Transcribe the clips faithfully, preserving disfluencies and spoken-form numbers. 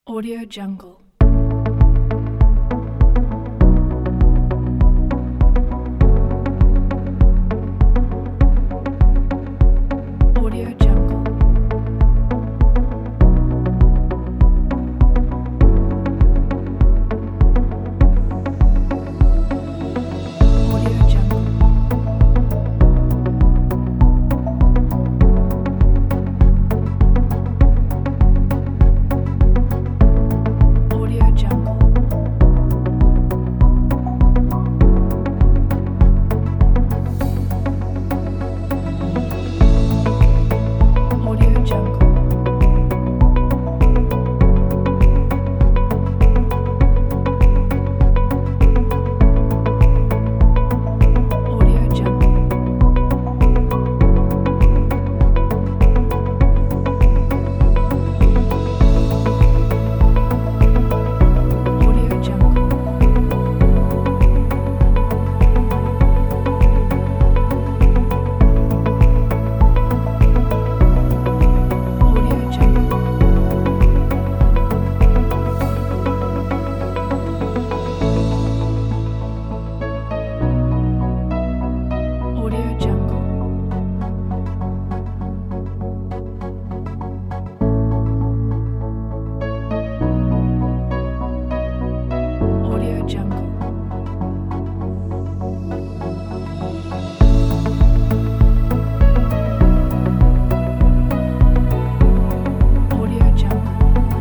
Audio Jungle. Audio Jungle. Audio Jungle. Audio Jungle. Audio Jungle. Audio Jungle. Audio Jungle. Audio Jungle. Audio Jungle. Audio Jungle. Audio Jungle.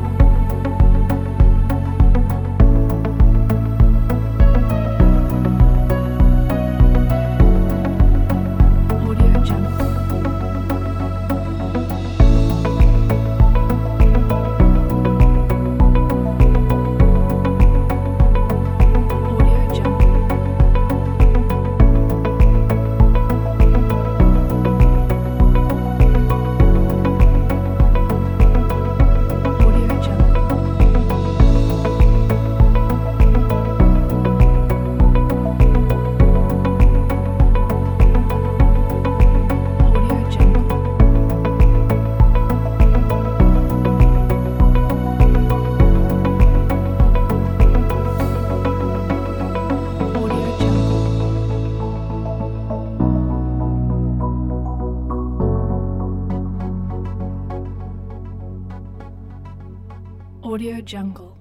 Audio Jungle. Audio Jungle. Audio Jungle. Audio Jungle. Audio Jungle. Audio Jungle.